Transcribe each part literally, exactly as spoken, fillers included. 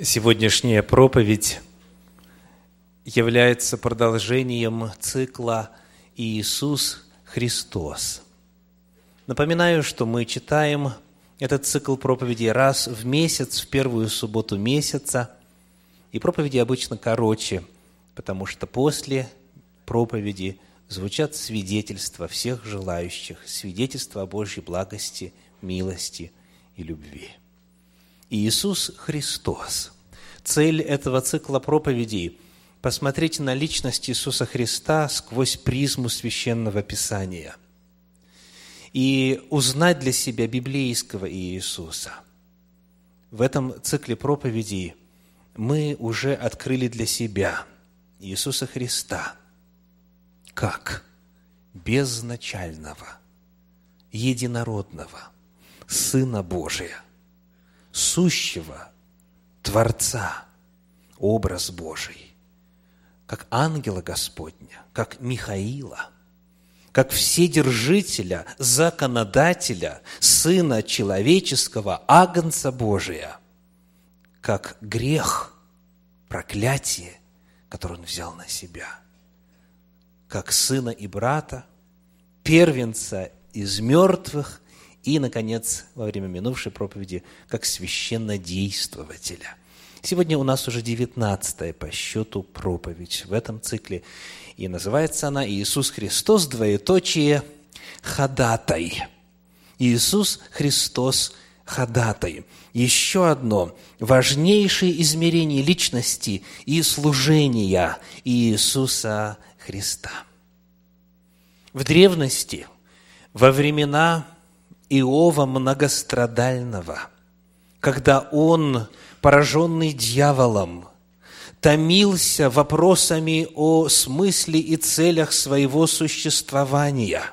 Сегодняшняя проповедь является продолжением цикла «Иисус Христос». Напоминаю, что мы читаем этот цикл проповедей раз в месяц, в первую субботу месяца, и проповеди обычно короче, потому что после проповеди звучат свидетельства всех желающих, свидетельства о Божьей благости, милости и любви. Иисус Христос. Цель этого цикла проповедей – посмотреть на личность Иисуса Христа сквозь призму Священного Писания и узнать для себя библейского Иисуса. В этом цикле проповедей мы уже открыли для себя Иисуса Христа как безначального, единородного Сына Божия, сущего Творца, образ Божий, как ангела Господня, как Михаила, как Вседержителя, Законодателя, Сына Человеческого, Агнца Божия, как грех, проклятие, которое Он взял на себя, как Сына и Брата, первенца из мертвых, и, наконец, во время минувшей проповеди, как священнодействователя. Сегодня у нас уже девятнадцатая по счету проповедь в этом цикле, и называется она «Иисус Христос, двоеточие, ходатай». Иисус Христос, ходатай. Еще одно важнейшее измерение личности и служения Иисуса Христа. В древности, во времена Иова многострадального, когда он, пораженный дьяволом, томился вопросами о смысле и целях своего существования,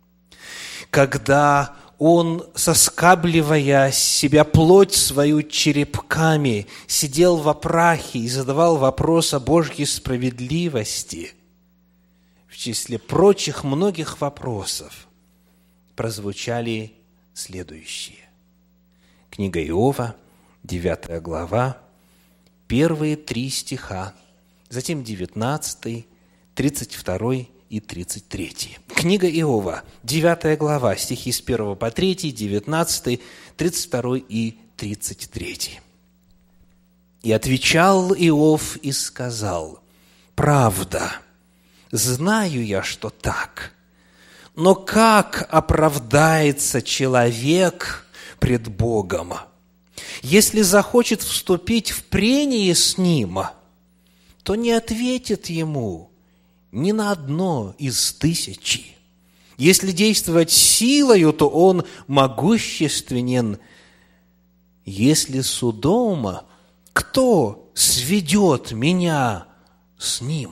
когда он, соскабливая с себя плоть свою черепками, сидел во прахе и задавал вопрос о Божьей справедливости, в числе прочих многих вопросов прозвучали следующие. Книга Иова, девятая глава, первые три стиха, затем девятнадцатый, тридцать второй и тридцать третий. Книга Иова, девятая глава, стихи с первого по третий, девятнадцатый, тридцать второй и тридцать третий. «И отвечал Иов и сказал: правда, знаю я, что так. Но как оправдается человек пред Богом, если захочет вступить в прение с Ним, то не ответит Ему ни на одно из тысячи. Если действовать силою, то Он могущественен. Если судом, кто сведет меня с Ним?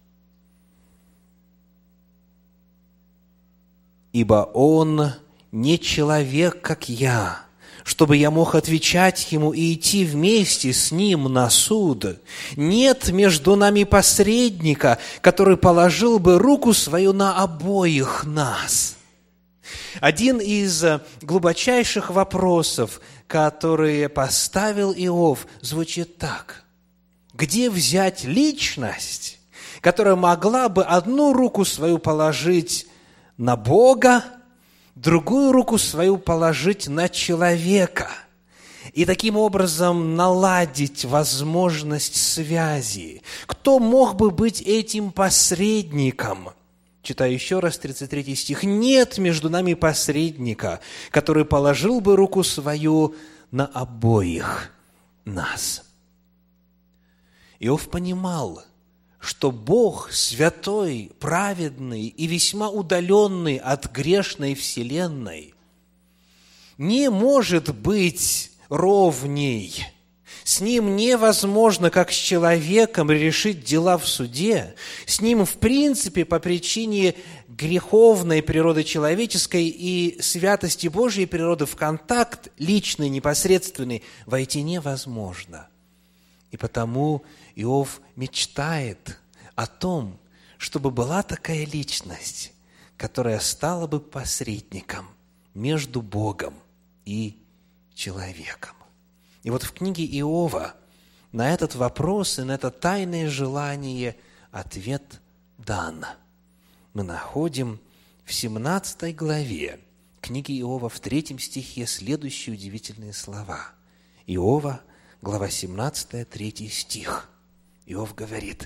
Ибо Он не человек, как я, чтобы я мог отвечать Ему и идти вместе с Ним на суд. Нет между нами посредника, который положил бы руку свою на обоих нас». Один из глубочайших вопросов, которые поставил Иов, звучит так: где взять личность, которая могла бы одну руку свою положить на Бога, другую руку свою положить на человека, и таким образом наладить возможность связи? Кто мог бы быть этим посредником? Читаю еще раз тридцать третий стих. «Нет между нами посредника, который положил бы руку свою на обоих нас». Иов понимал, что Бог святой, праведный и весьма удаленный от грешной вселенной не может быть ровней. С Ним невозможно, как с человеком, решить дела в суде. С Ним, в принципе, по причине греховной природы человеческой и святости Божьей природы в контакт личный, непосредственный войти невозможно. И потому Иов мечтает о том, чтобы была такая личность, которая стала бы посредником между Богом и человеком. И вот в книге Иова на этот вопрос и на это тайное желание ответ дан. Мы находим в семнадцатой главе книги Иова в третьем стихе следующие удивительные слова. Иова, глава семнадцатая, третий стих. Иов говорит: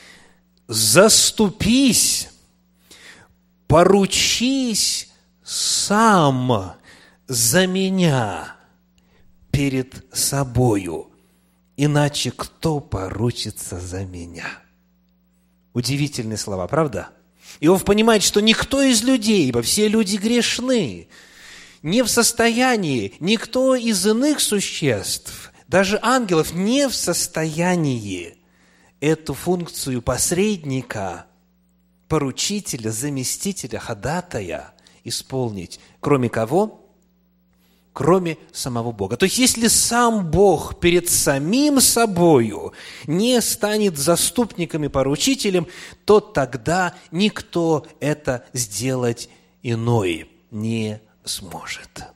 «Заступись, поручись сам за меня перед собою, иначе кто поручится за меня?» Удивительные слова, правда? Иов понимает, что никто из людей, ибо все люди грешны, не в состоянии, никто из иных существ, даже ангелов, не в состоянии эту функцию посредника, поручителя, заместителя, ходатая исполнить. Кроме кого? Кроме самого Бога. То есть, если сам Бог перед самим собою не станет заступником и поручителем, то тогда никто это сделать иной не сможет.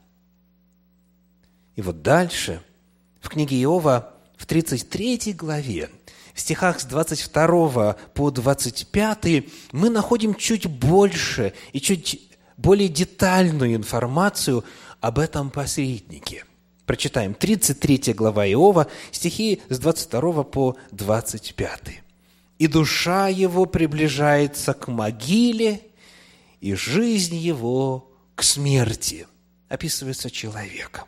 И вот дальше, в книге Иова, в тридцать третьей главе, в стихах с двадцать второго по двадцать пятый, мы находим чуть больше и чуть более детальную информацию об этом посреднике. Прочитаем тридцать третья глава Иова, стихи с двадцать второго по двадцать пятый. «И душа его приближается к могиле, и жизнь его к смерти». Описывается человек.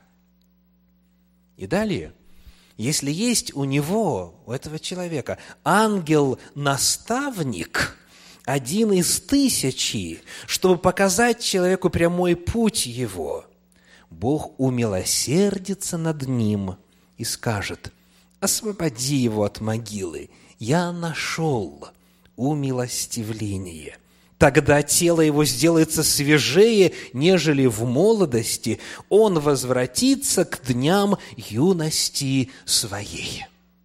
И далее, если есть у него, у этого человека, ангел-наставник, один из тысячи, чтобы показать человеку прямой путь его, Бог умилосердится над ним и скажет: «Освободи его от могилы, я нашел умилостивление». Тогда тело его сделается свежее, нежели в молодости, он возвратится к дням юности своей.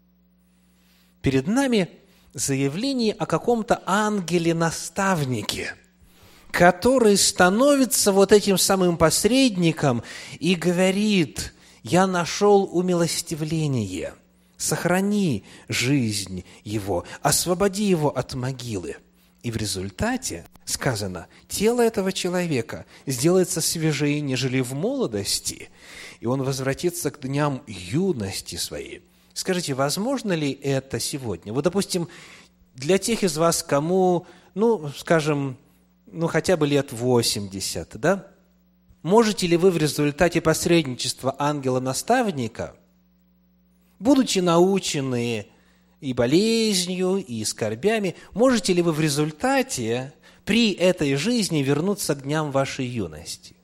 Перед нами заявление о каком-то ангеле-наставнике, который становится вот этим самым посредником и говорит: «Я нашел умилостивление, сохрани жизнь его, освободи его от могилы». И в результате, сказано, тело этого человека сделается свежее, нежели в молодости, и он возвратится к дням юности своей. Скажите, возможно ли это сегодня? Вот, допустим, для тех из вас, кому, ну, скажем, ну, хотя бы лет восемьдесят, да? Можете ли вы в результате посредничества ангела-наставника, будучи научены и болезнью, и скорбями, можете ли вы в результате при этой жизни вернуться к дням вашей юности?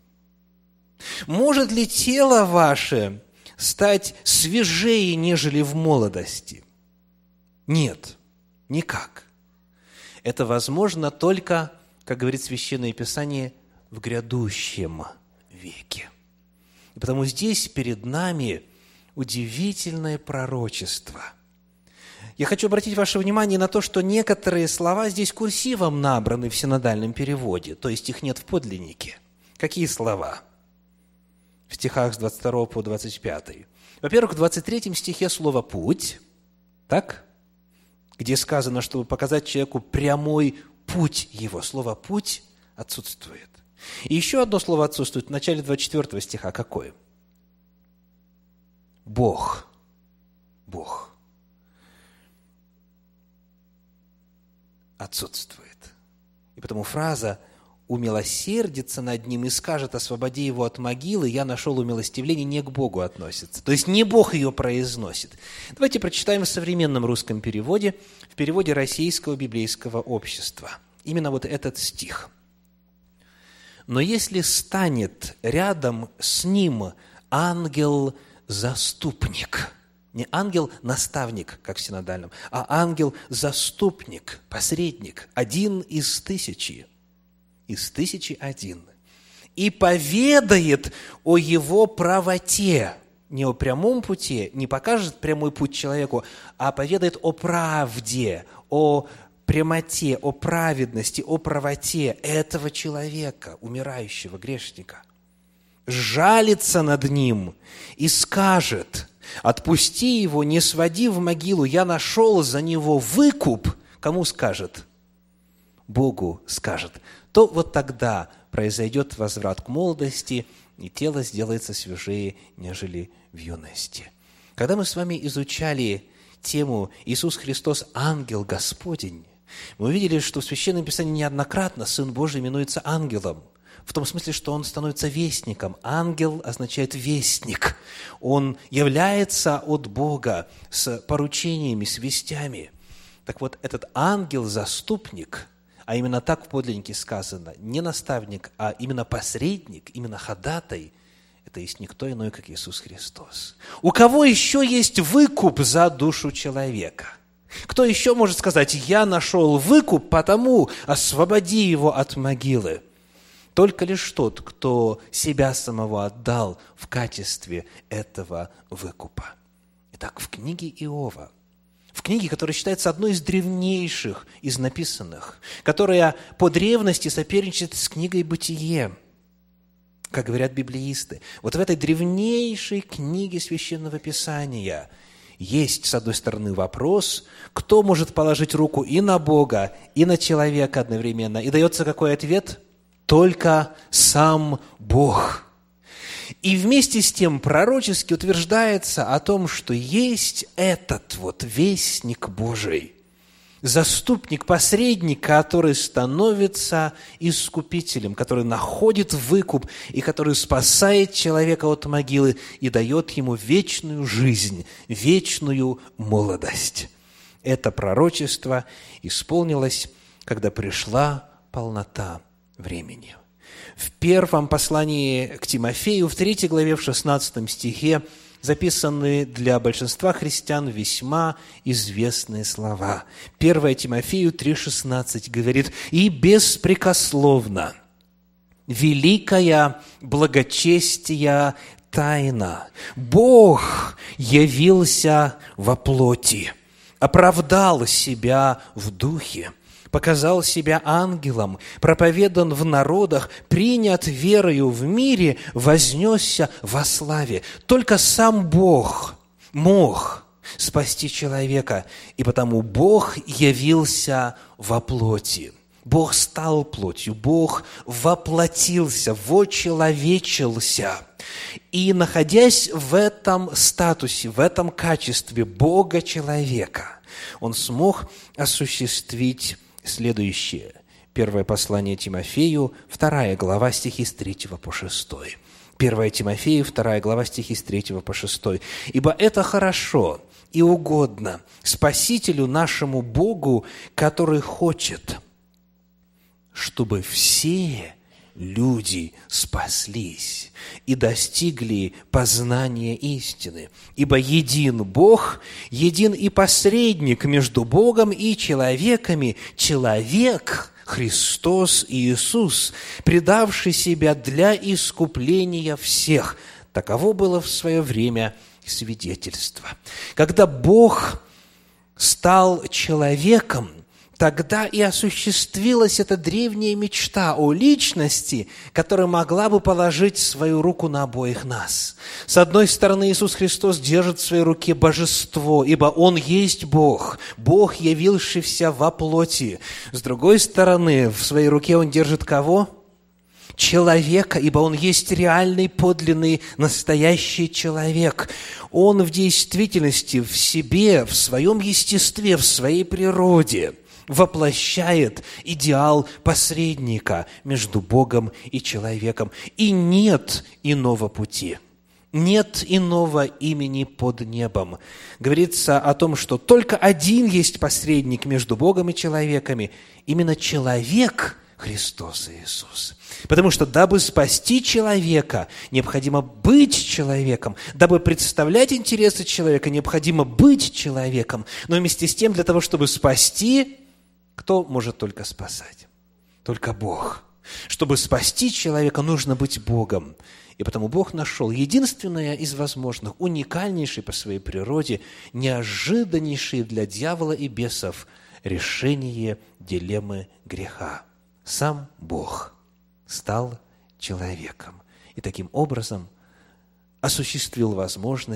Может ли тело ваше стать свежее, нежели в молодости? Нет, никак. Это возможно только, как говорит Священное Писание, в грядущем веке. И потому здесь перед нами удивительное пророчество. Я хочу обратить ваше внимание на то, что некоторые слова здесь курсивом набраны в синодальном переводе, то есть их нет в подлиннике. Какие слова? В стихах с двадцать второго по двадцать пятый. Во-первых, в двадцать третьем стихе слово «путь», так? Где сказано, чтобы показать человеку прямой путь его. Слово «путь» отсутствует. И еще одно слово отсутствует в начале двадцать четвёртого стиха. Какое? Бог. Бог. Отсутствует. И потому фраза «умилосердится над ним и скажет: освободи его от могилы, я нашел умилостивление», не к Богу относится. То есть не Бог ее произносит. Давайте прочитаем в современном русском переводе, в переводе Российского библейского общества. Именно вот этот стих. «Но если станет рядом с ним ангел-заступник», не ангел-наставник, как в синодальном, а ангел-заступник, посредник, один из тысячи, из тысячи один, и поведает о его правоте, не о прямом пути, не покажет прямой путь человеку, а поведает о правде, о прямоте, о праведности, о правоте этого человека, умирающего грешника, жалится над ним и скажет: отпусти его, не своди в могилу, я нашел за него выкуп, кому скажет? Богу скажет. То вот тогда произойдет возврат к молодости, и тело сделается свежее, нежели в юности. Когда мы с вами изучали тему «Иисус Христос, ангел Господень», мы увидели, что в Священном Писании неоднократно Сын Божий именуется ангелом, в том смысле, что Он становится вестником. Ангел означает вестник. Он является от Бога с поручениями, с вестями. Так вот, этот ангел-заступник, а именно так в подлиннике сказано, не наставник, а именно посредник, именно ходатай, это есть никто иной, как Иисус Христос. У кого еще есть выкуп за душу человека? Кто еще может сказать: «Я нашел выкуп, потому освободи его от могилы»? Только лишь тот, кто себя самого отдал в качестве этого выкупа. Итак, в книге Иова, в книге, которая считается одной из древнейших из написанных, которая по древности соперничает с книгой «Бытие», как говорят библеисты, вот в этой древнейшей книге Священного Писания есть, с одной стороны, вопрос, кто может положить руку и на Бога, и на человека одновременно. И дается какой ответ? Только сам Бог. И вместе с тем пророчески утверждается о том, что есть этот вот вестник Божий, заступник, посредник, который становится искупителем, который находит выкуп и который спасает человека от могилы и дает ему вечную жизнь, вечную молодость. Это пророчество исполнилось, когда пришла полнота времени. В первом послании к Тимофею, в третьей главе, в шестнадцатом стихе, записаны для большинства христиан весьма известные слова. первое Тимофею три шестнадцать говорит: «И беспрекословно великая благочестия тайна. Бог явился во плоти, оправдал себя в духе, показал себя ангелом, проповедан в народах, принят верою в мире, вознесся во славе». Только сам Бог мог спасти человека, и потому Бог явился во плоти. Бог стал плотью, Бог воплотился, вочеловечился. И, находясь в этом статусе, в этом качестве Бога-человека, Он смог осуществить следующее. Первое послание Тимофею, вторая глава, стихи с третьего по шестой. первое Тимофею, вторая глава, стихи с третьего по шестой. «Ибо это хорошо и угодно Спасителю нашему Богу, который хочет, чтобы все люди спаслись и достигли познания истины. Ибо един Бог, един и посредник между Богом и человеками, человек Христос Иисус, предавший себя для искупления всех». Таково было в свое время свидетельство. Когда Бог стал человеком, тогда и осуществилась эта древняя мечта о личности, которая могла бы положить свою руку на обоих нас. С одной стороны, Иисус Христос держит в своей руке божество, ибо Он есть Бог, Бог, явившийся во плоти. С другой стороны, в своей руке Он держит кого? Человека, ибо Он есть реальный, подлинный, настоящий человек. Он в действительности, в себе, в своем естестве, в своей природе воплощает идеал посредника между Богом и человеком. И нет иного пути, нет иного имени под небом. Говорится о том, что только один есть посредник между Богом и человеками, именно человек Христос Иисус. Потому что, дабы спасти человека, необходимо быть человеком. Дабы представлять интересы человека, необходимо быть человеком. Но вместе с тем, для того, чтобы спасти, кто может только спасать? Только Бог. Чтобы спасти человека, нужно быть Богом. И потому Бог нашел единственное из возможных, уникальнейшее по своей природе, неожиданнейшее для дьявола и бесов решение дилеммы греха. Сам Бог стал человеком и таким образом осуществил возможность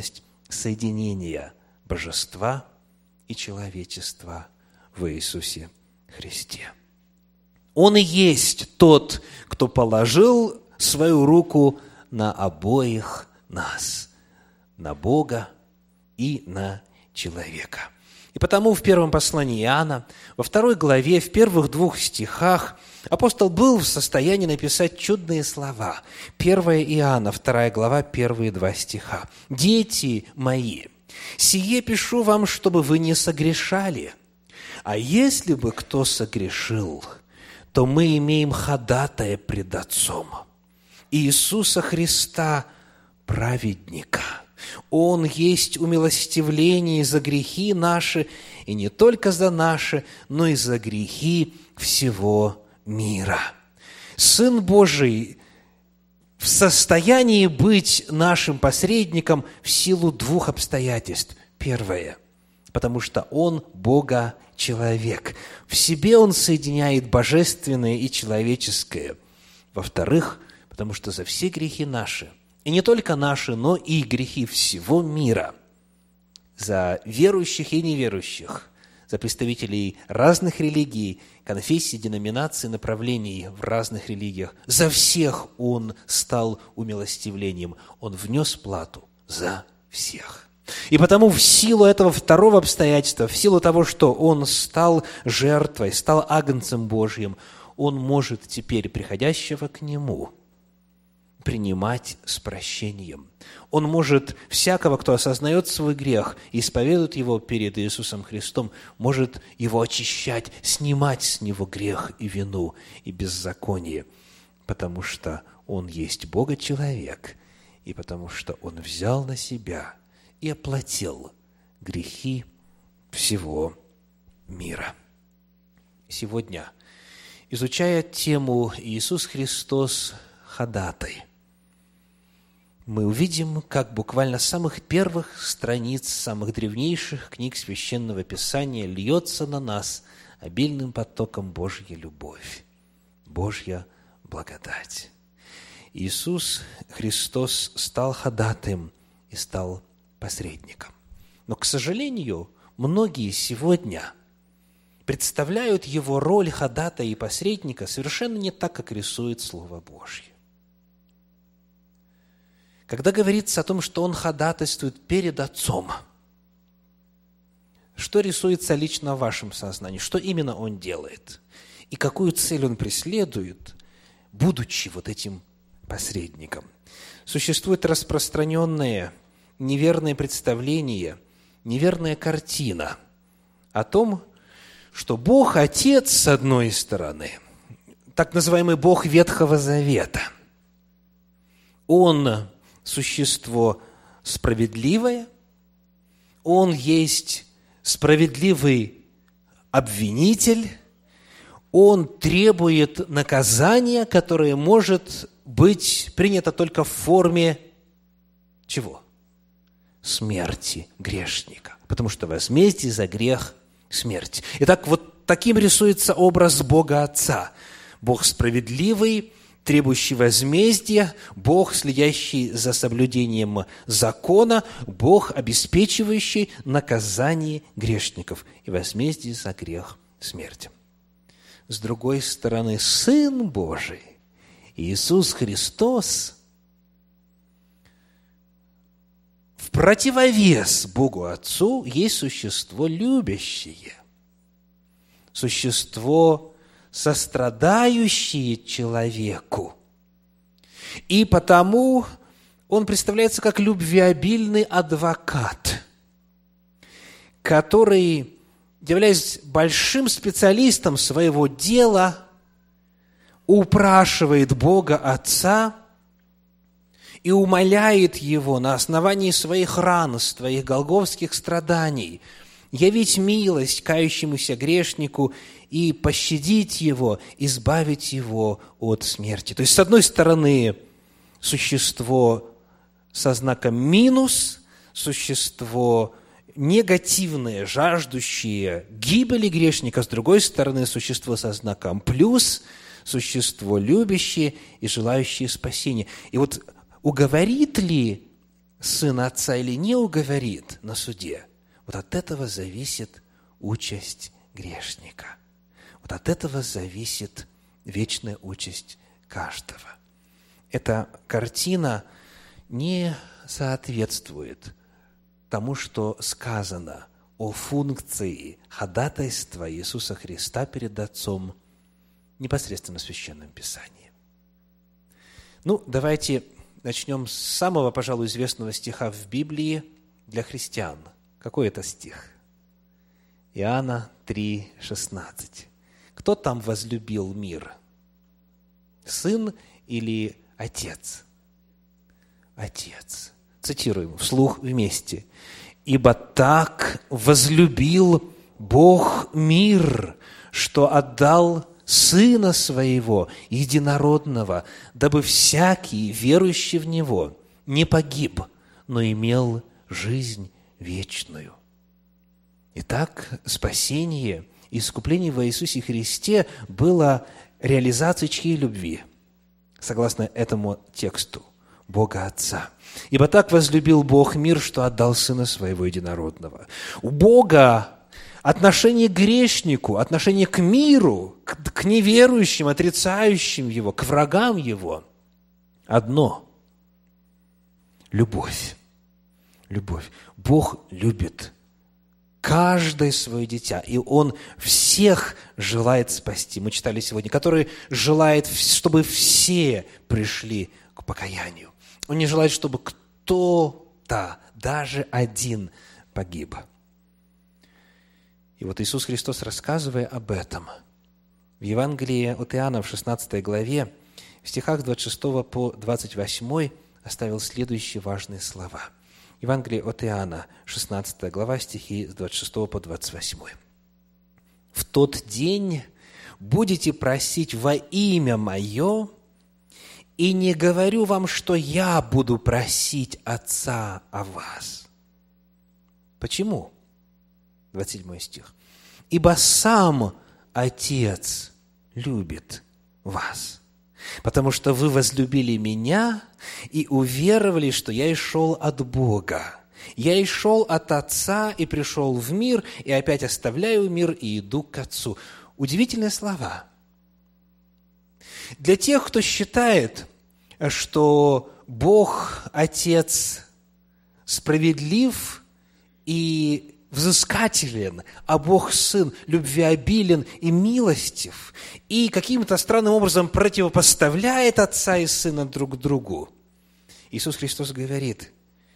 соединения божества и человечества в Иисусе Христе. Он и есть тот, кто положил свою руку на обоих нас, на Бога и на человека. И потому в первом послании Иоанна, во второй главе, в первых двух стихах апостол был в состоянии написать чудные слова. первое Иоанна, вторая глава, первые два стиха. «Дети мои, сие пишу вам, чтобы вы не согрешали. А если бы кто согрешил, то мы имеем ходатая пред Отцом, Иисуса Христа, праведника. Он есть умилостивление за грехи наши, и не только за наши, но и за грехи всего мира». Сын Божий в состоянии быть нашим посредником в силу двух обстоятельств. Первое, потому что Он Бога-человек. В себе Он соединяет божественное и человеческое. Во-вторых, потому что за все грехи наши, и не только наши, но и грехи всего мира, за верующих и неверующих, за представителей разных религий, конфессий, деноминаций, направлений в разных религиях, за всех Он стал умилостивлением. Он внес плату за всех. И потому в силу этого второго обстоятельства, в силу того, что Он стал жертвой, стал агнцем Божьим, Он может теперь приходящего к Нему принимать с прощением. Он может всякого, кто осознает свой грех и исповедует его перед Иисусом Христом, может его очищать, снимать с него грех и вину, и беззаконие, потому что Он есть Бога-человек, и потому что Он взял на себя и оплатил грехи всего мира. Сегодня, изучая тему «Иисус Христос ходатай», мы увидим, как буквально с самых первых страниц, самых древнейших книг Священного Писания льется на нас обильным потоком Божья любовь, Божья благодать. Иисус Христос стал ходатаем и стал посредником. Но, к сожалению, многие сегодня представляют Его роль ходатая и посредника совершенно не так, как рисует Слово Божье. Когда говорится о том, что Он ходатайствует перед Отцом, что рисуется лично в вашем сознании? Что именно Он делает? И какую цель Он преследует, будучи вот этим посредником? Существует распространенное неверное представление, неверная картина о том, что Бог Отец, с одной стороны, так называемый Бог Ветхого Завета, Он существо справедливое, Он есть справедливый обвинитель, Он требует наказания, которое может быть принято только в форме чего? Смерти грешника. Потому что возмездие за грех – смерть. Итак, вот таким рисуется образ Бога Отца. Бог справедливый, требующий возмездия, Бог, следящий за соблюдением закона, Бог, обеспечивающий наказание грешников и возмездие за грех – смерть. С другой стороны, Сын Божий, Иисус Христос, в противовес Богу Отцу есть существо любящее, существо сострадающее человеку. И потому Он представляется как любвеобильный адвокат, который, являясь большим специалистом своего дела, упрашивает Бога Отца и умоляет Его на основании своих ран, своих голгофских страданий явить милость кающемуся грешнику и пощадить его, избавить его от смерти. То есть, с одной стороны, существо со знаком минус, существо негативное, жаждущее гибели грешника, с другой стороны, существо со знаком плюс, существо любящее и желающее спасения. И вот уговорит ли Сын Отца или не уговорит на суде, вот от этого зависит участь грешника. Вот от этого зависит вечная участь каждого. Эта картина не соответствует тому, что сказано о функции ходатайства Иисуса Христа перед Отцом непосредственно в Священном Писании. Ну, давайте начнем с самого, пожалуй, известного стиха в Библии для христиан. Какой это стих? Иоанна три шестнадцать. Кто там возлюбил мир? Сын или Отец? Отец. Цитируем вслух вместе. «Ибо так возлюбил Бог мир, что отдал Сына Своего Единородного, дабы всякий, верующий в Него, не погиб, но имел жизнь вечную». Итак, спасение, искупление во Иисусе Христе было реализацией чьей любви? Согласно этому тексту, Бога Отца. «Ибо так возлюбил Бог мир, что отдал Сына Своего Единородного». У Бога отношение к грешнику, отношение к миру, к, к неверующим, отрицающим Его, к врагам Его одно – любовь. Любовь. Бог любит каждое свое дитя, и Он всех желает спасти. Мы читали сегодня, который желает, чтобы все пришли к покаянию. Он не желает, чтобы кто-то, даже один, погиб. И вот Иисус Христос, рассказывая об этом, в Евангелии от Иоанна в шестнадцатой главе, в стихах двадцать шестого по двадцать восьмой, оставил следующие важные слова. Евангелие от Иоанна, шестнадцатая глава, стихи с двадцать шестого по двадцать восьмой. «В тот день будете просить во имя Мое, и не говорю вам, что я буду просить Отца о вас». Почему? двадцать седьмой стих. «Ибо сам Отец любит вас, потому что вы возлюбили Меня и уверовали, что я и шел от Бога. Я и шел от Отца и пришел в мир, и опять оставляю мир и иду к Отцу». Удивительные слова. Для тех, кто считает, что Бог Отец справедлив и взыскателен, а Бог Сын любвеобилен и милостив, и каким-то странным образом противопоставляет Отца и Сына друг другу, Иисус Христос говорит: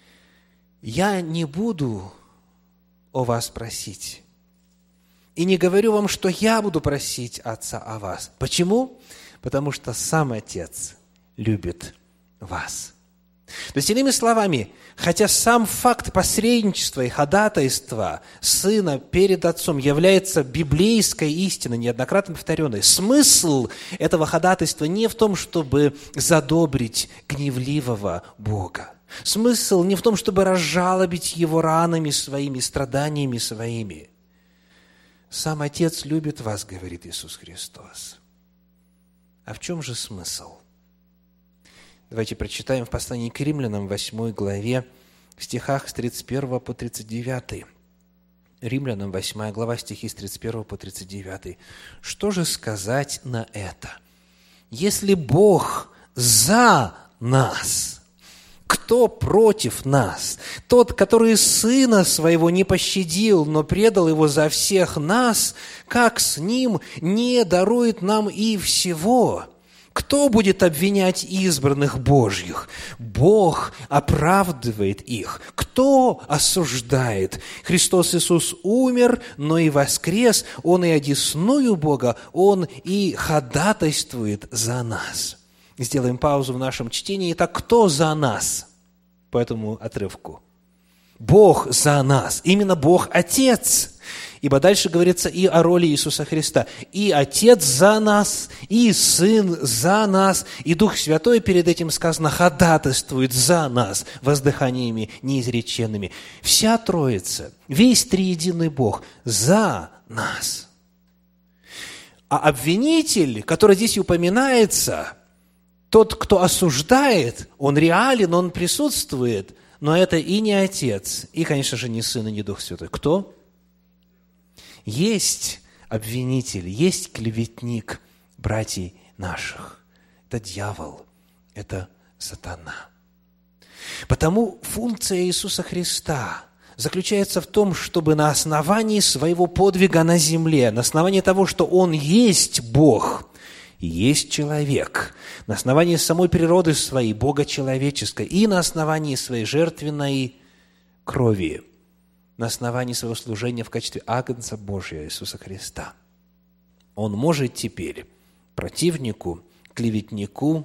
«Я не буду о вас просить, и не говорю вам, что я буду просить Отца о вас». Почему? Потому что сам Отец любит вас. То есть, иными словами, хотя сам факт посредничества и ходатайства Сына перед Отцом является библейской истиной, неоднократно повторенной, смысл этого ходатайства не в том, чтобы задобрить гневливого Бога. Смысл не в том, чтобы разжалобить Его ранами своими, страданиями своими. Сам Отец любит вас, говорит Иисус Христос. А в чем же смысл? Давайте прочитаем в послании к Римлянам, восьмой главе, в стихах с тридцать первого по тридцать девятый. Римлянам, восьмая глава, стихи с тридцать первого по тридцать девятый. Что же сказать на это? Если Бог за нас, кто против нас? Тот, который Сына Своего не пощадил, но предал Его за всех нас, как с Ним не дарует нам и всего? Кто будет обвинять избранных Божьих? Бог оправдывает их. Кто осуждает? Христос Иисус умер, но и воскрес. Он и одесную Бога, Он и ходатайствует за нас. Сделаем паузу в нашем чтении. Итак, кто за нас по этому отрывку? Бог за нас. Именно Бог Отец. Ибо дальше говорится и о роли Иисуса Христа. И Отец за нас, и Сын за нас, и Дух Святой, перед этим сказано, ходатайствует за нас воздыханиями неизреченными. Вся Троица, весь триединый Бог за нас. А обвинитель, который здесь упоминается, тот, кто осуждает, он реален, он присутствует, но это и не Отец, и, конечно же, не Сын, и не Дух Святой. Кто? Есть обвинитель, есть клеветник братьев наших. Это дьявол, это сатана. Потому функция Иисуса Христа заключается в том, чтобы на основании своего подвига на земле, на основании того, что Он есть Бог, есть человек, на основании самой природы своей, Бога человеческой, и на основании своей жертвенной крови, на основании своего служения в качестве Агнца Божия Иисуса Христа, Он может теперь противнику, клеветнику,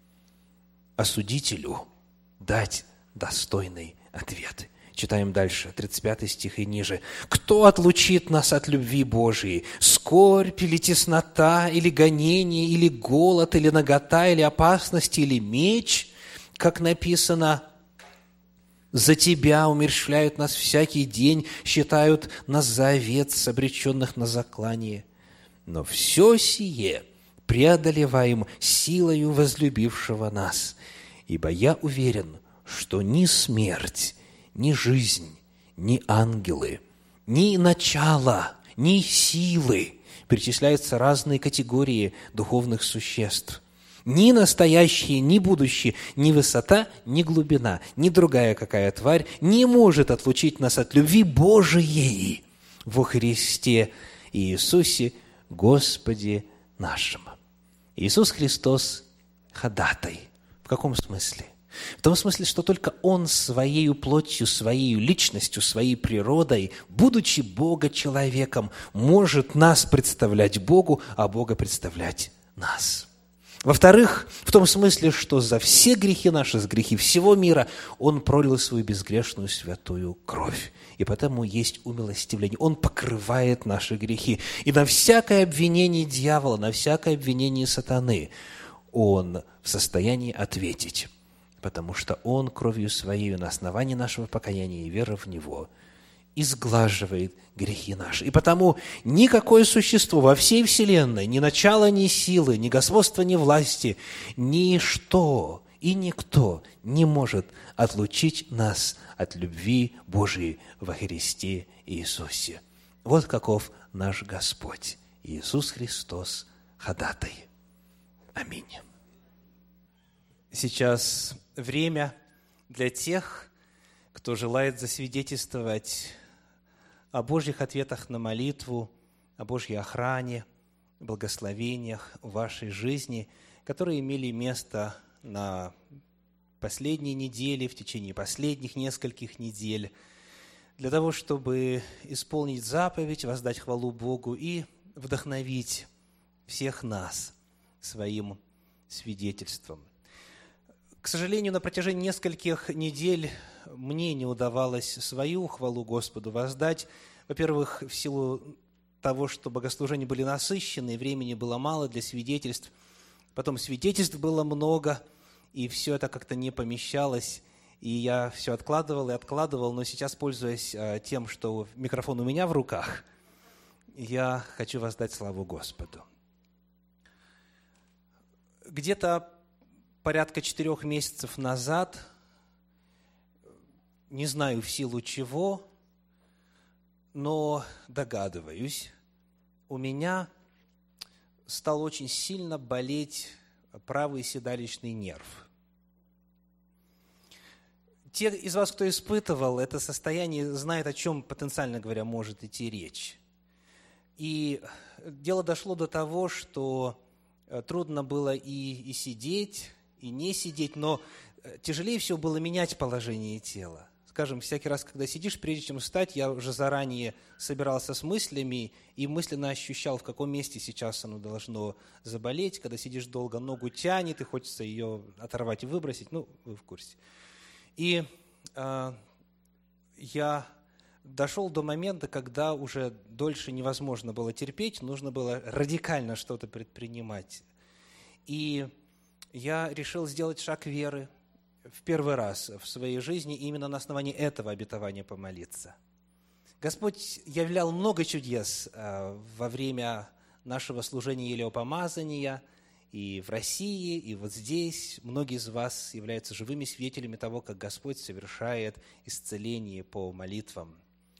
осудителю дать достойный ответ. Читаем дальше, тридцать пятый стих и ниже. «Кто отлучит нас от любви Божией? Скорбь или теснота, или гонение, или голод, или нагота, или опасность, или меч?» Как написано, «За Тебя умерщвляют нас всякий день, считают нас за овец, обреченных на заклание. Но все сие преодолеваем силою возлюбившего нас. Ибо я уверен, что ни смерть, ни жизнь, ни ангелы, ни начало, ни силы», перечисляются разные категории духовных существ, «ни настоящее, ни будущее, ни высота, ни глубина, ни другая какая тварь не может отлучить нас от любви Божией во Христе Иисусе, Господе нашим». Иисус Христос – ходатай. В каком смысле? В том смысле, что только Он Своею плотью, Своей личностью, Своей природой, будучи Бога-человеком, может нас представлять Богу, а Бога представлять нас. Во-вторых, в том смысле, что за все грехи наши, за грехи всего мира, Он пролил свою безгрешную святую кровь. И потому есть умилостивление. Он покрывает наши грехи. И на всякое обвинение дьявола, на всякое обвинение сатаны Он в состоянии ответить. Потому что Он кровью Своей на основании нашего покаяния и веры в Него изглаживает грехи наши. И потому никакое существо во всей вселенной, ни начало, ни силы, ни господства, ни власти, ничто и никто не может отлучить нас от любви Божией во Христе Иисусе. Вот каков наш Господь, Иисус Христос, ходатай. Аминь. Сейчас время для тех, кто желает засвидетельствовать о Божьих ответах на молитву, о Божьей охране, благословениях в вашей жизни, которые имели место на последней неделе, в течение последних нескольких недель, для того, чтобы исполнить заповедь, воздать хвалу Богу и вдохновить всех нас своим свидетельством. К сожалению, на протяжении нескольких недель мне не удавалось свою хвалу Господу воздать. Во-первых, в силу того, что богослужения были насыщены, времени было мало для свидетельств. Потом свидетельств было много, и все это как-то не помещалось. И я все откладывал и откладывал, но сейчас, пользуясь тем, что микрофон у меня в руках, я хочу воздать славу Господу. Где-то порядка четырех месяцев назад, не знаю в силу чего, но догадываюсь, у меня стал очень сильно болеть правый седалищный нерв. Те из вас, кто испытывал это состояние, знают, о чем, потенциально говоря, может идти речь. И дело дошло до того, что трудно было и, и сидеть, и не сидеть, но тяжелее всего было менять положение тела. Скажем, всякий раз, когда сидишь, прежде чем встать, я уже заранее собирался с мыслями и мысленно ощущал, в каком месте сейчас оно должно заболеть. Когда сидишь долго, ногу тянет, и хочется ее оторвать и выбросить. Ну, вы в курсе. И э, я дошел до момента, когда уже дольше невозможно было терпеть, нужно было радикально что-то предпринимать. И я решил сделать шаг веры в первый раз в своей жизни именно на основании этого обетования помолиться. Господь являл много чудес во время нашего служения елеопомазания, и в России, и вот здесь. Многие из вас являются живыми свидетелями того, как Господь совершает исцеление по молитвам.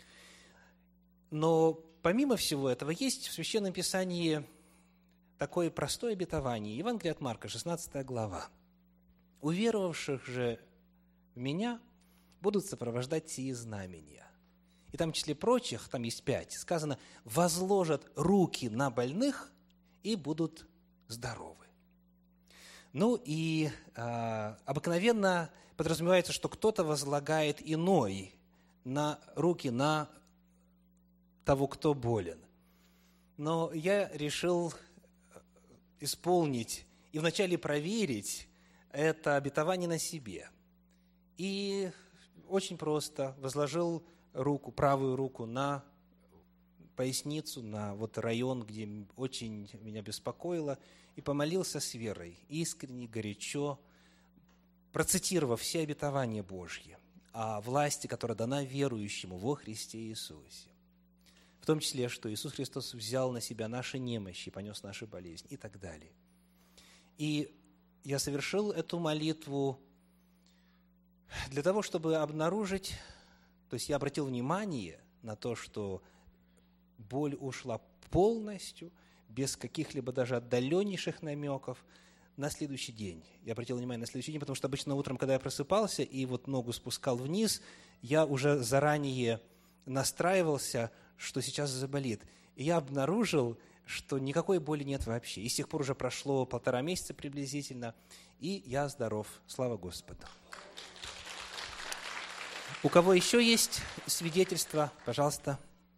Но помимо всего этого, есть в Священном Писании такое простое обетование. Евангелие от Марка, шестнадцатая глава. «Уверовавших же в Меня будут сопровождать сии знамения». И там, в числе прочих, там есть пять, сказано: «возложат руки на больных и будут здоровы». Ну и э, обыкновенно подразумевается, что кто-то возлагает иной на руки на того, кто болен. Но я решил исполнить и вначале проверить это обетование на себе. И очень просто возложил руку, правую руку на поясницу, на вот район, где очень меня беспокоило, и помолился с верой, искренне, горячо, процитировав все обетования Божьи о власти, которая дана верующему во Христе Иисусе. В том числе, что Иисус Христос взял на себя наши немощи, понес наши болезни и так далее. И я совершил эту молитву для того, чтобы обнаружить, то есть я обратил внимание на то, что боль ушла полностью, без каких-либо даже отдаленнейших намеков, на следующий день. Я обратил внимание на следующий день, потому что обычно утром, когда я просыпался и вот ногу спускал вниз, я уже заранее настраивался, что сейчас заболит. И я обнаружил, что никакой боли нет вообще. И с тех пор уже прошло полтора месяца приблизительно, и я здоров. Слава Господу. У кого еще есть свидетельства, пожалуйста.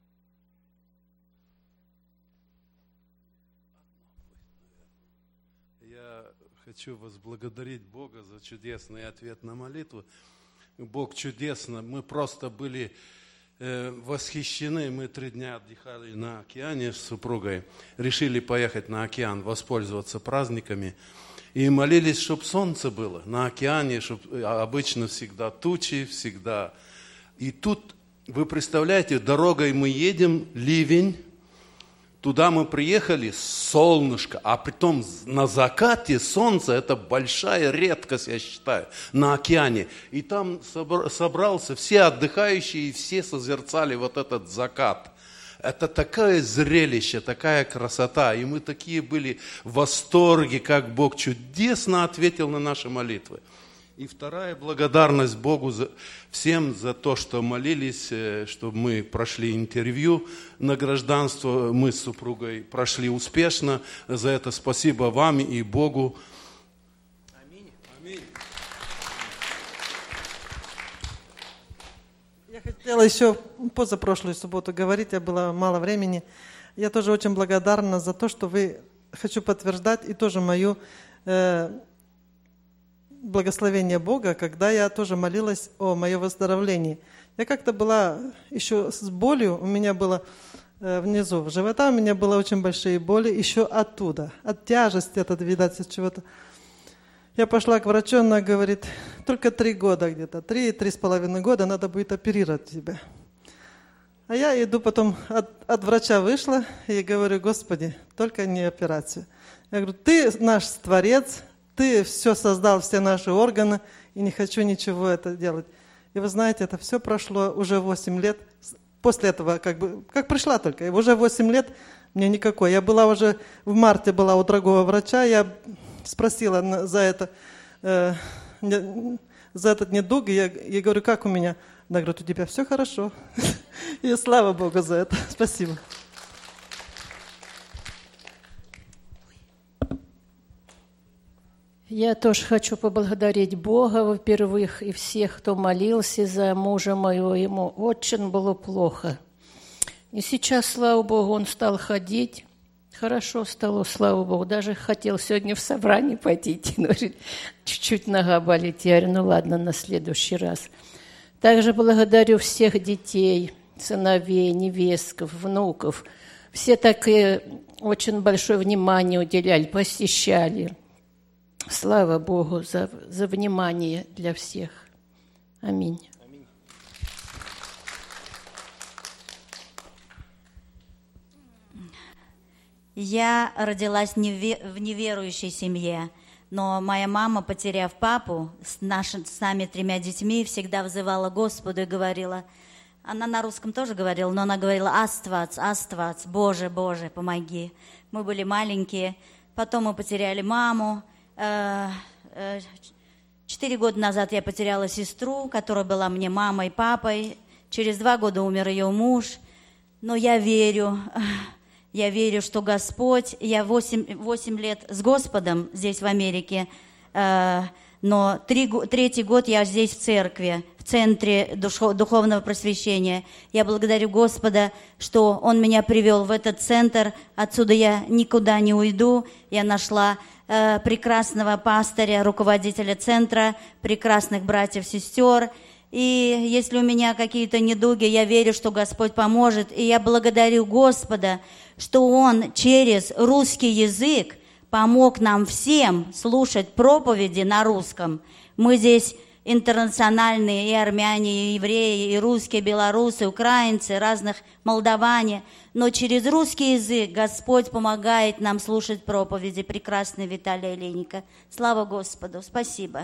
Я хочу возблагодарить Бога за чудесный ответ на молитву. Бог чудесно. Мы просто были восхищены. Мы три дня отдыхали на океане с супругой. Решили поехать на океан, воспользоваться праздниками. И молились, чтобы солнце было на океане, чтобы обычно всегда тучи, всегда. И тут, вы представляете, дорогой мы едем, ливень. Туда мы приехали, солнышко, а притом на закате солнце, это большая редкость, я считаю, на океане. И там собрался, все отдыхающие, все созерцали вот этот закат. Это такое зрелище, такая красота. И мы такие были в восторге, как Бог чудесно ответил на наши молитвы. И вторая благодарность Богу за, всем за то, что молились, чтобы мы прошли интервью на гражданство. Мы с супругой прошли успешно. За это спасибо вам и Богу. Аминь. Аминь. Я хотела еще позапрошлую субботу говорить, я было мало времени. Я тоже очень благодарна за то, что вы, хочу подтверждать, и тоже мою э, благословение Бога, когда я тоже молилась о моем выздоровлении. Я как-то была еще с болью, у меня было э, внизу в живота, у меня были очень большие боли, еще оттуда, от тяжести, от, видать, от чего-то. Я пошла к врачу, она говорит, только три года где-то, три, три с половиной года надо будет оперировать тебя. А я иду потом, от, от врача вышла и говорю, Господи, только не операцию. Я говорю, Ты наш Творец, Ты все создал, все наши органы, и не хочу ничего это делать. И вы знаете, это все прошло уже восемь лет. После этого, как бы, как пришла только, и уже восемь лет мне никакой. Я была уже, в марте была у другого врача, я спросила за это, э, не, за этот недуг, и я, я говорю, как у меня? Она говорит, у тебя все хорошо. И слава Богу за это. Спасибо. Я тоже хочу поблагодарить Бога, во-первых, и всех, кто молился за мужа моего. Ему очень было плохо. И сейчас, слава Богу, он стал ходить. Хорошо стало, слава Богу. Даже хотел сегодня в собрание пойти. Чуть-чуть нога болит. Я говорю, ну ладно, на следующий раз. Также благодарю всех детей, сыновей, невестков, внуков. Все такие очень большое внимание уделяли, посещали. Слава Богу за, за внимание для всех. Аминь. Аминь. Я родилась в неверующей семье, но моя мама, потеряв папу, с, наши, с нами тремя детьми, всегда взывала Господу и говорила, она на русском тоже говорила, но она говорила «Аствац, Аствац, Боже, Боже, помоги». Мы были маленькие, потом мы потеряли маму. Четыре года назад я потеряла сестру, которая была мне мамой, папой. Через два года умер ее муж. Но я верю, я верю, что Господь, я восемь, восемь лет с Господом здесь в Америке, но три, третий год я здесь в церкви, в центре духовного просвещения. Я благодарю Господа, что Он меня привел в этот центр. Отсюда я никуда не уйду. Я нашла э, прекрасного пастыря, руководителя центра, прекрасных братьев, сестер. И если у меня какие-то недуги, я верю, что Господь поможет. И я благодарю Господа, что Он через русский язык помог нам всем слушать проповеди на русском. Мы здесь интернациональные, и армяне, и евреи, и русские, белорусы, украинцы, разных молдаване. Но через русский язык Господь помогает нам слушать проповеди. Прекрасный Виталий Олейника. Слава Господу. Спасибо.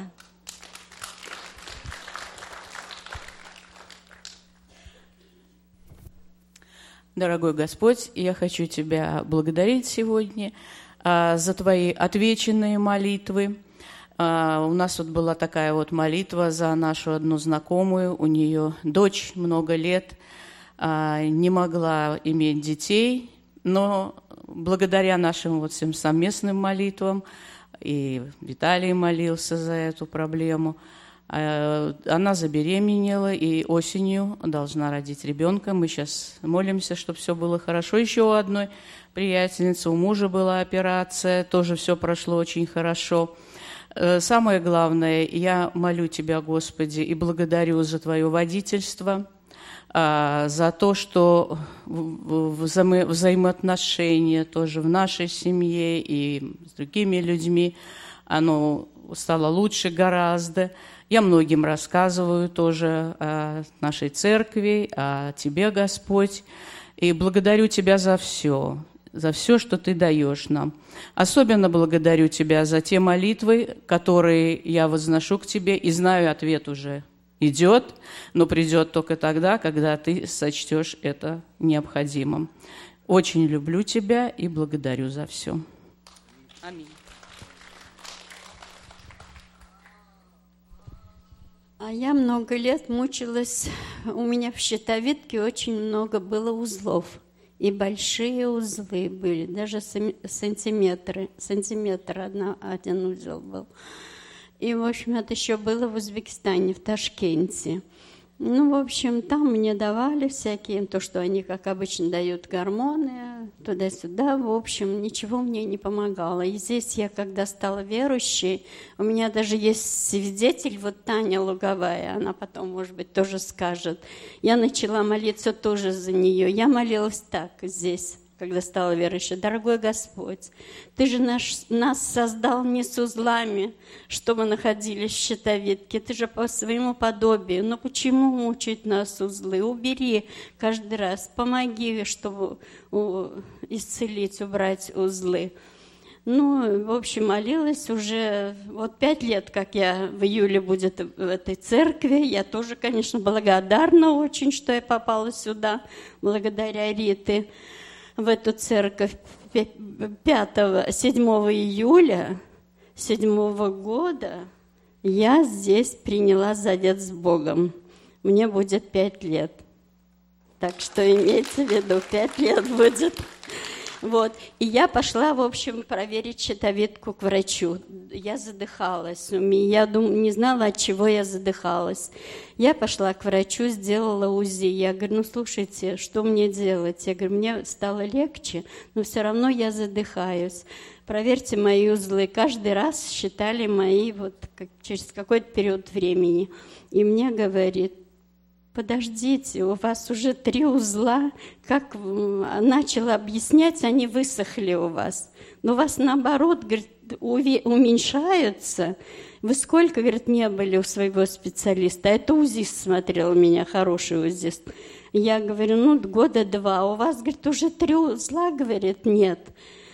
Дорогой Господь, я хочу Тебя благодарить сегодня а, за Твои отвеченные молитвы. А, у нас вот была такая вот молитва за нашу одну знакомую. У нее дочь много лет а, не могла иметь детей, но благодаря нашим вот всем совместным молитвам, и Виталий молился за эту проблему, она забеременела и осенью должна родить ребенка. Мы сейчас молимся, чтобы все было хорошо. Еще у одной приятельницы, у мужа была операция, тоже все прошло очень хорошо. Самое главное, я молю Тебя, Господи, и благодарю за Твое водительство, за то, что вза- взаимоотношения тоже в нашей семье и с другими людьми, оно стало лучше гораздо. Я многим рассказываю тоже о нашей церкви, о Тебе, Господь, и благодарю Тебя за все, за все, что Ты даешь нам. Особенно благодарю Тебя за те молитвы, которые я возношу к Тебе, и знаю, ответ уже идет, но придет только тогда, когда Ты сочтешь это необходимым. Очень люблю Тебя и благодарю за все. Аминь. А я много лет мучилась, у меня в щитовидке очень много было узлов, и большие узлы были, даже сантиметры, сантиметр одна, один узел был. И, в общем, это еще было в Узбекистане, в Ташкенте. Ну, в общем, там мне давали всякие, то, что они, как обычно, дают гормоны, туда-сюда. В общем, ничего мне не помогало. И здесь я, когда стала верующей, у меня даже есть свидетель, вот Таня Луговая, она потом, может быть, тоже скажет. Я начала молиться тоже за нее. Я молилась так здесь, когда стала верующей. Дорогой Господь, Ты же наш, нас создал не с узлами, чтобы находились в щитовидке. Ты же по своему подобию. Но почему мучают нас узлы? Убери каждый раз. Помоги, чтобы исцелить, убрать узлы. Ну, в общем, молилась уже вот пять лет, как я в июле будет в этой церкви. Я тоже, конечно, благодарна очень, что я попала сюда, благодаря Рите, в эту церковь пятого, седьмого июля седьмого года я здесь приняла завет с Богом. Мне будет пять лет. Так что имейте в виду, пять лет будет. Вот. И я пошла, в общем, проверить щитовидку к врачу. Я задыхалась. Я дум... не знала, от чего я задыхалась. Я пошла к врачу, сделала УЗИ. Я говорю, ну, слушайте, что мне делать? Я говорю, мне стало легче, но все равно я задыхаюсь. Проверьте мои узлы. Каждый раз считали мои вот как, через какой-то период времени. И мне говорит, подождите, у вас уже три узла, как начала объяснять, они высохли у вас. Но у вас, наоборот, говорит, уменьшаются. Вы сколько, говорит, не были у своего специалиста? Это УЗИст смотрел у меня, хороший УЗИст. Я говорю, ну, года два. У вас, говорит, уже три узла, говорит, нет.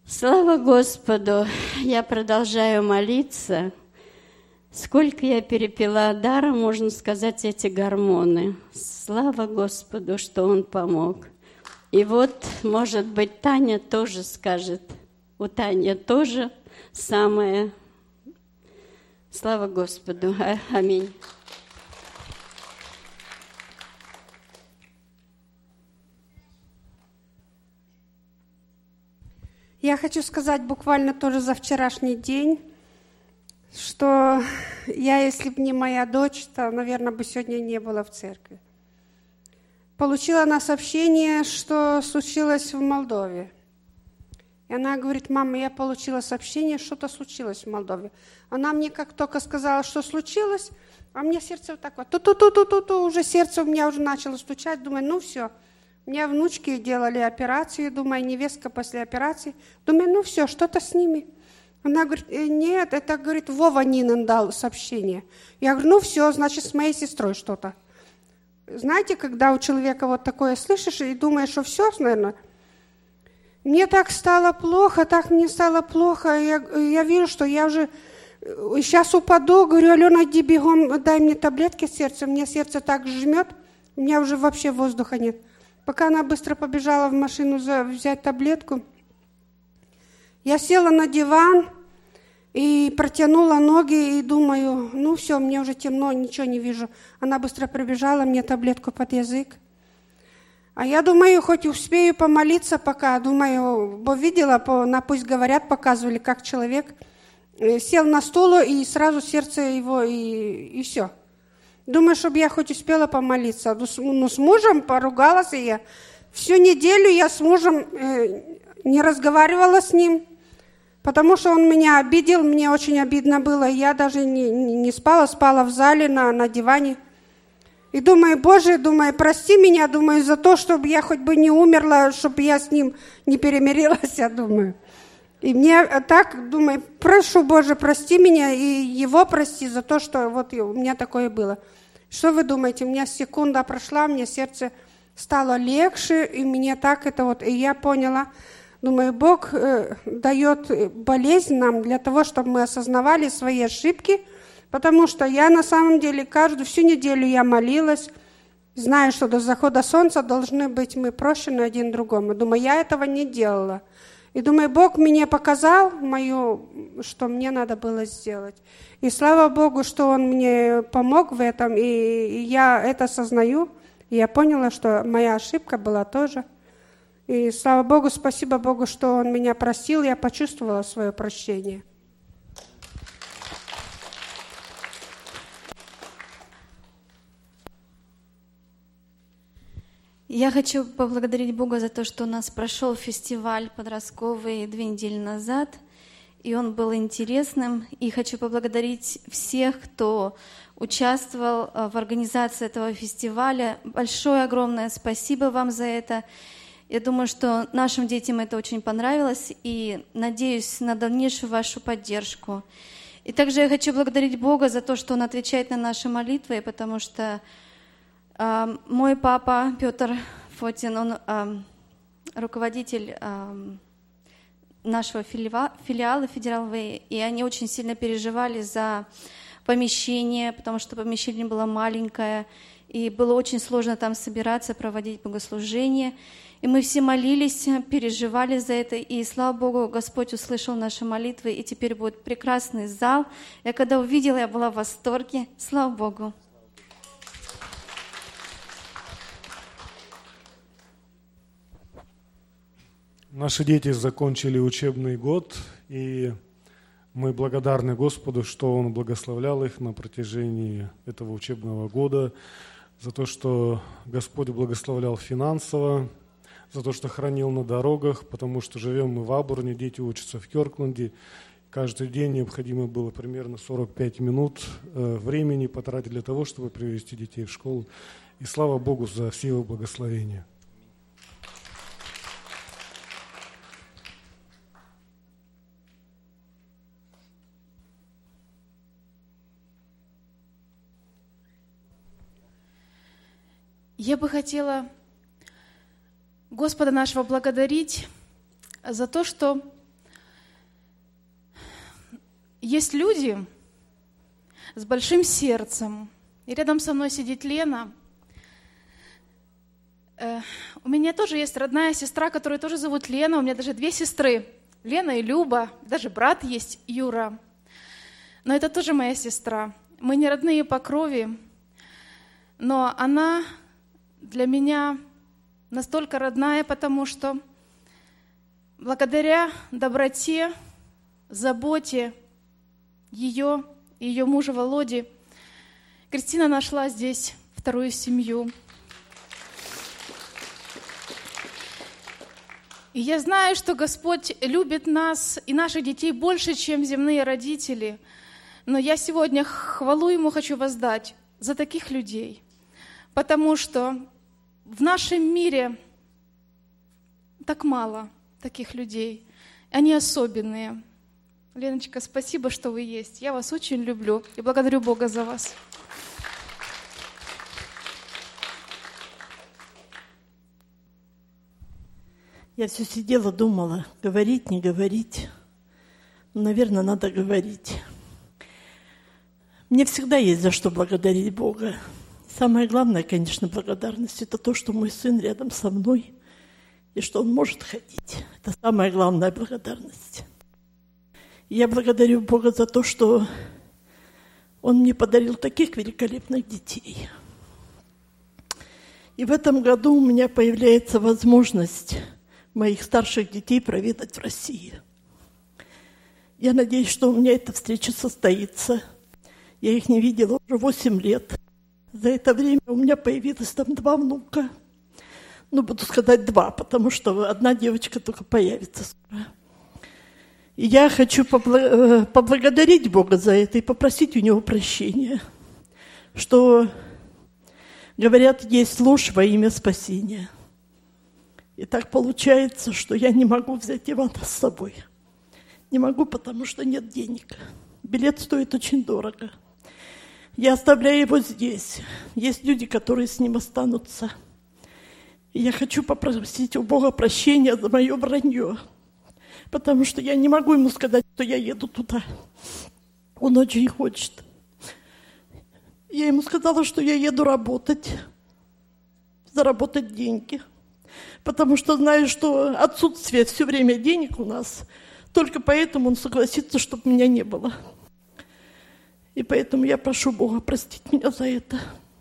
Слава Господу! Я продолжаю молиться. Сколько я перепила даром, можно сказать, эти гормоны. Слава Господу, что Он помог. И вот, может быть, Таня тоже скажет. У Тани тоже самое. Слава Господу. А- Аминь. Я хочу сказать буквально тоже за вчерашний день, что я, если бы не моя дочь, то, наверное, бы сегодня не было в церкви. Получила она сообщение, что случилось в Молдове. И она говорит: мама, я получила сообщение, что-то случилось в Молдове. Она мне как только сказала, что случилось, а мне сердце вот так вот, ту-ту-ту-ту-ту, уже сердце у меня уже начало стучать. Думаю, ну все. У меня внучки делали операцию, думаю, невестка после операции. Думаю, ну все, что-то с ними. Она говорит: нет, это, говорит, Вова Нинен дал сообщение. Я говорю, ну все, значит, с моей сестрой что-то. Знаете, когда у человека вот такое слышишь и думаешь, что все, наверное, мне так стало плохо, так мне стало плохо. Я, я вижу, что я уже сейчас упаду. Говорю, Алена, иди бегом, дай мне таблетки сердца. Мне сердце так жмет, у меня уже вообще воздуха нет. Пока она быстро побежала в машину взять таблетку, я села на диван и протянула ноги и думаю, ну все, мне уже темно, ничего не вижу. Она быстро прибежала, мне таблетку под язык. А я думаю, хоть успею помолиться пока, думаю, бо видела, по, на «Пусть говорят» показывали, как человек сел на стул и сразу сердце его и, и все. Думаю, чтобы я хоть успела помолиться. Ну, с мужем поругалась я. Всю неделю я с мужем э, не разговаривала с ним, потому что он меня обидел, мне очень обидно было. Я даже не, не, не спала, спала в зале на, на диване. И думаю, Боже, думаю, прости меня, думаю, за то, чтобы я хоть бы не умерла, чтобы я с ним не перемирилась, я думаю. И мне так, думаю, прошу, Боже, прости меня, и его прости за то, что вот у меня такое было. Что вы думаете, у меня секунда прошла, мне сердце стало легче, и мне так это вот, и я поняла, думаю, Бог э, дает болезнь нам для того, чтобы мы осознавали свои ошибки, потому что я на самом деле каждую, всю неделю я молилась, знаю, что до захода солнца должны быть мы прощены один другому. Думаю, я этого не делала. И думаю, Бог мне показал мою, что мне надо было сделать. И слава Богу, что Он мне помог в этом, и я это осознаю. И я поняла, что моя ошибка была тоже. И слава Богу, спасибо Богу, что Он меня простил, я почувствовала свое прощение. Я хочу поблагодарить Бога за то, что у нас прошел фестиваль подростковый две недели назад, и он был интересным. И хочу поблагодарить всех, кто участвовал в организации этого фестиваля. Большое, огромное спасибо вам за это. Я думаю, что нашим детям это очень понравилось, и надеюсь на дальнейшую вашу поддержку. И также я хочу благодарить Бога за то, что Он отвечает на наши молитвы, потому что Uh, мой папа Петр Фотин, он uh, руководитель uh, нашего филиала, филиала Федерал Вэй, и они очень сильно переживали за помещение, потому что помещение было маленькое, и было очень сложно там собираться, проводить богослужение. И мы все молились, переживали за это, и, слава Богу, Господь услышал наши молитвы, и теперь будет прекрасный зал. Я когда увидела, я была в восторге. Слава Богу. Наши дети закончили учебный год, и мы благодарны Господу, что Он благословлял их на протяжении этого учебного года, за то, что Господь благословлял финансово, за то, что хранил на дорогах, потому что живем мы в Абурне, дети учатся в Кёркленде. Каждый день необходимо было примерно сорок пять минут времени потратить для того, чтобы привести детей в школу. И слава Богу за все Его благословения. Я бы хотела Господа нашего благодарить за то, что есть люди с большим сердцем. И рядом со мной сидит Лена. Э, у меня тоже есть родная сестра, которую тоже зовут Лена. У меня даже две сестры. Лена и Люба. Даже брат есть, Юра. Но это тоже моя сестра. Мы не родные по крови, но она для меня настолько родная, потому что благодаря доброте, заботе ее и ее мужа Володи Кристина нашла здесь вторую семью. И я знаю, что Господь любит нас и наших детей больше, чем земные родители. Но я сегодня хвалу Ему хочу воздать за таких людей, потому что в нашем мире так мало таких людей. Они особенные. Леночка, спасибо, что вы есть. Я вас очень люблю и благодарю Бога за вас. Я все сидела, думала, говорить, не говорить. Ну, наверное, надо говорить. Мне всегда есть за что благодарить Бога. Самое главное, конечно, благодарность – это то, что мой сын рядом со мной, и что он может ходить. Это самая главная благодарность. И я благодарю Бога за то, что Он мне подарил таких великолепных детей. И в этом году у меня появляется возможность моих старших детей проведать в России. Я надеюсь, что у меня эта встреча состоится. Я их не видела уже восемь лет. За это время у меня появилось там два внука. Ну, буду сказать два, потому что одна девочка только появится скоро. И я хочу поблагодарить Бога за это и попросить у Него прощения, что, говорят, есть ложь во имя спасения. И так получается, что я не могу взять Ивана с собой. Не могу, потому что нет денег. Билет стоит очень дорого. Я оставляю его здесь. Есть люди, которые с ним останутся. И я хочу попросить у Бога прощения за мое вранье. Потому что я не могу ему сказать, что я еду туда. Он очень хочет. Я ему сказала, что я еду работать, заработать деньги. Потому что знаю, что отсутствие все время денег у нас, только поэтому он согласится, чтобы меня не было. И поэтому я прошу Бога простить меня за это.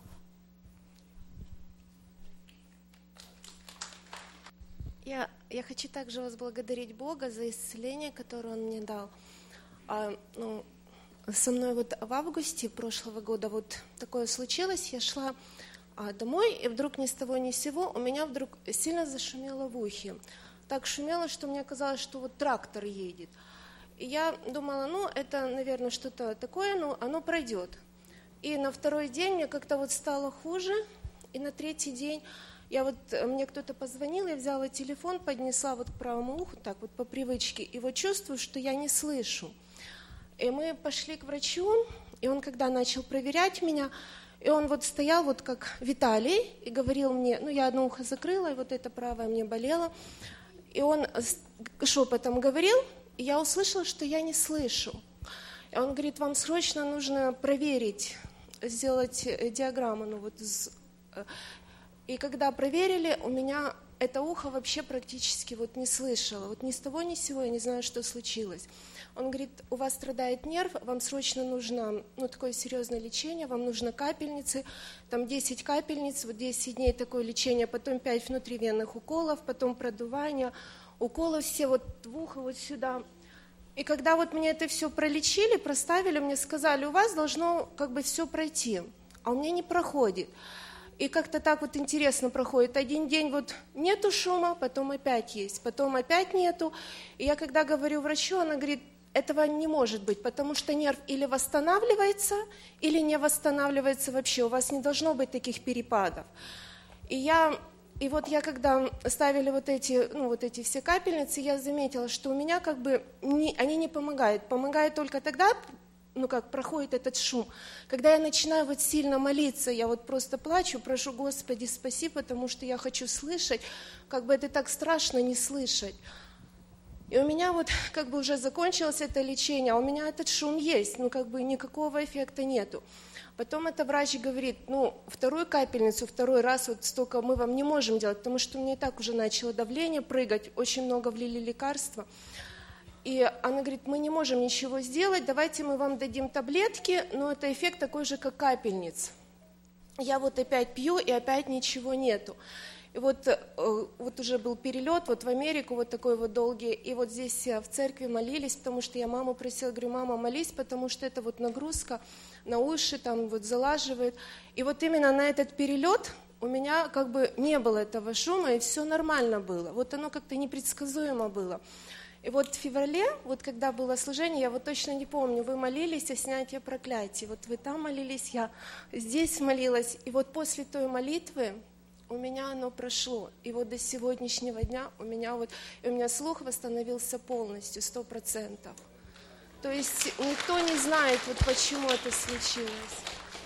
Я, я хочу также возблагодарить Бога за исцеление, которое Он мне дал. А, ну, со мной вот в августе прошлого года вот такое случилось. Я шла а, домой, и вдруг ни с того ни с сего у меня вдруг сильно зашумело в ухе. Так шумело, что мне казалось, что вот трактор едет. И я думала, ну, это, наверное, что-то такое, но оно пройдет. И на второй день мне как-то вот стало хуже, и на третий день я вот, мне кто-то позвонил, я взяла телефон, поднесла вот к правому уху, так вот по привычке, и вот чувствую, что я не слышу. И мы пошли к врачу, и он, когда начал проверять меня, и он вот стоял вот как Виталий, и говорил мне, ну, я одно ухо закрыла, и вот это правое мне болело, и он шепотом говорил, и я услышала, что я не слышу. И он говорит, вам срочно нужно проверить, сделать диаграмму. Ну вот. И когда проверили, у меня это ухо вообще практически вот не слышало. Вот ни с того ни с сего, я не знаю, что случилось. Он говорит, у вас страдает нерв, вам срочно нужно, ну, такое серьезное лечение, вам нужно капельницы, там десять капельниц, вот десять дней такое лечение, потом пять внутривенных уколов, потом продувание, уколы все вот в ухо, вот сюда. И когда вот мне это все пролечили, проставили, мне сказали, у вас должно как бы все пройти, а у меня не проходит. И как-то так вот интересно проходит. Один день вот нету шума, потом опять есть, потом опять нету. И я когда говорю врачу, она говорит, этого не может быть, потому что нерв или восстанавливается, или не восстанавливается вообще. У вас не должно быть таких перепадов. И я... И вот я, когда ставили вот эти, ну, вот эти все капельницы, я заметила, что у меня как бы не, они не помогают. Помогает только тогда, ну как проходит этот шум, когда я начинаю вот сильно молиться, я вот просто плачу, прошу, Господи, спаси, потому что я хочу слышать, как бы это так страшно не слышать. И у меня вот как бы уже закончилось это лечение, а у меня этот шум есть, ну как бы никакого эффекта нету. Потом эта врач говорит, ну вторую капельницу, второй раз вот столько мы вам не можем делать, потому что у меня и так уже начало давление прыгать, очень много влили лекарства. И она говорит, мы не можем ничего сделать, давайте мы вам дадим таблетки, но это эффект такой же, как капельниц. Я вот опять пью, и опять ничего нету. И вот, вот уже был перелет вот в Америку, вот такой вот долгий, и вот здесь в церкви молились, потому что я маму просила, говорю, мама, молись, потому что это вот нагрузка на уши, там вот залаживает. И вот именно на этот перелет у меня как бы не было этого шума, и все нормально было. Вот оно как-то непредсказуемо было. И вот в феврале, вот когда было служение, я вот точно не помню, вы молились о снятии проклятий. Вот вы там молились, я здесь молилась. И вот после той молитвы у меня оно прошло. И вот до сегодняшнего дня у меня вот, у меня слух восстановился полностью, сто процентов. То есть никто не знает, вот почему это случилось.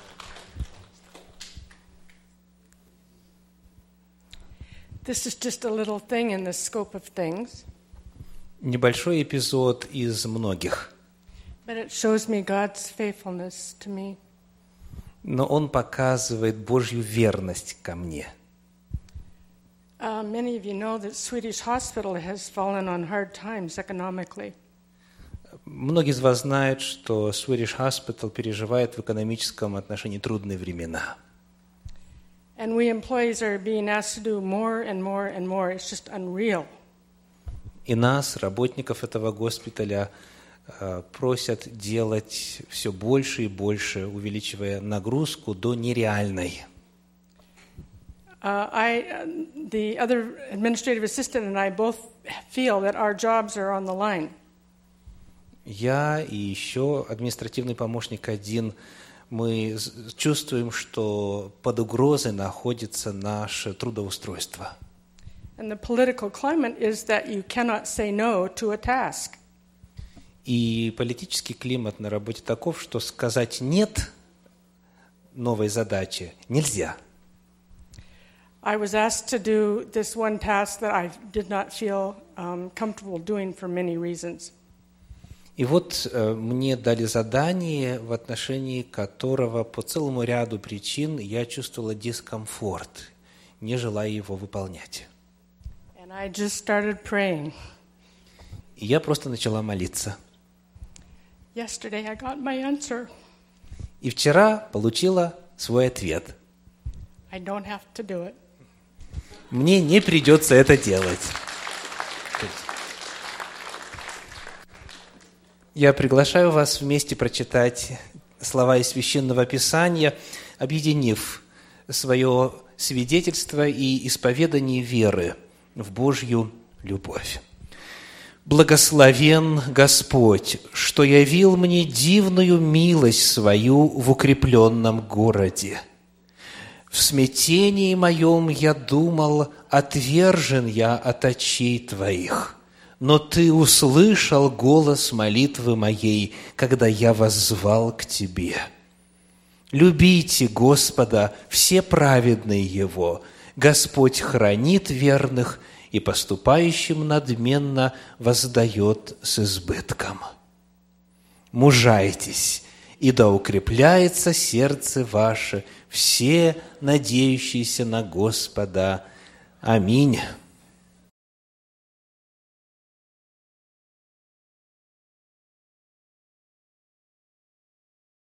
This is just a little thing in the scope of things. Небольшой эпизод из многих. But it shows me God's faithfulness to me. Но он показывает Божью верность ко мне. Uh, many of you know that Swedish Hospital has fallen on hard times economically. Многие из вас знают, что Swedish Hospital переживает в экономическом отношении трудные времена. And we employees are being asked to do more and more and more. It's just unreal. И нас, работников этого госпиталя, просят делать все больше и больше, увеличивая нагрузку до нереальной. Uh, I, uh, the other administrative assistant and I both feel that our jobs are on the line. Я и еще административный помощник один, мы чувствуем, что под угрозой находится наше трудоустройство. And the political climate is that you cannot say no to a task. И политический климат на работе таков, что сказать «нет» новой задаче нельзя. I was asked to do this one task that I did not feel um, comfortable doing for many reasons. И вот э, мне дали задание, в отношении которого по целому ряду причин я чувствовала дискомфорт, не желая его выполнять. And I just started praying. И я просто начала молиться. Yesterday I got my answer. И вчера получила свой ответ. I don't have to do it. Мне не придется это делать. Я приглашаю вас вместе прочитать слова из Священного Писания, объединив свое свидетельство и исповедание веры в Божью любовь. «Благословен Господь, что явил мне дивную милость свою в укрепленном городе. В смятении моем я думал, отвержен я от очей Твоих, но Ты услышал голос молитвы моей, когда я воззвал к Тебе. Любите Господа, все праведные Его, Господь хранит верных и поступающим надменно воздает с избытком. Мужайтесь, и да укрепляется сердце ваше, все надеющиеся на Господа. Аминь».